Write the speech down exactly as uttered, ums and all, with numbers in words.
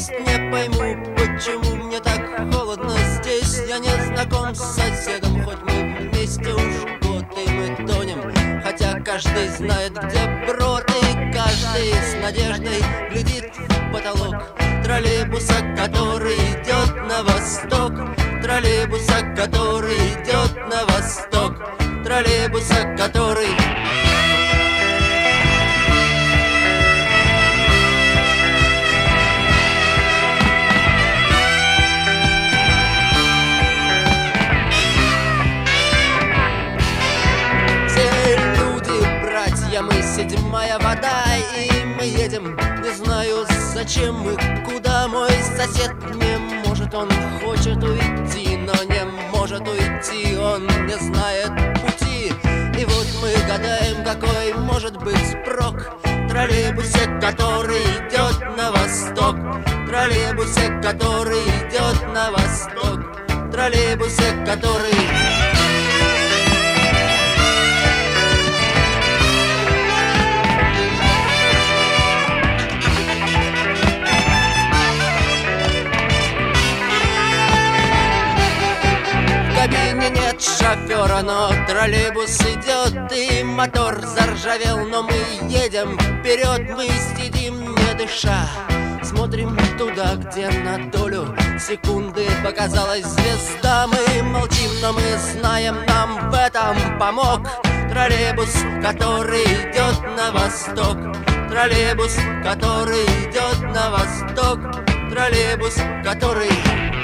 есть. Не пойму, почему мне так холодно здесь. Я не знаком с соседом, хоть мы вместе уж год, и мы тонем. Хотя каждый знает, где брод, и каждый с надеждой глядит в потолок троллейбуса, который идет на восток. Троллейбуса, который идет на восток. Троллейбуса, который... Мы седьмая вода, и мы едем. Не знаю, зачем мы, куда. Мой сосед не может, он хочет уйти, но не может уйти, он не знает пути. И вот мы гадаем, какой может быть спрок в троллейбусе, который идет на восток. Троллейбусе, который идет на восток. Троллейбусе, который... В кабине нет шофера, но троллейбус идет, и мотор заржавел, но мы едем вперед. Мы сидим, не дыша, смотрим туда, где на долю секунды показалась звезда. Мы молчим, но мы знаем, нам в этом помог троллейбус, который идет на восток. Троллейбус, который идет на восток. Троллейбус, который...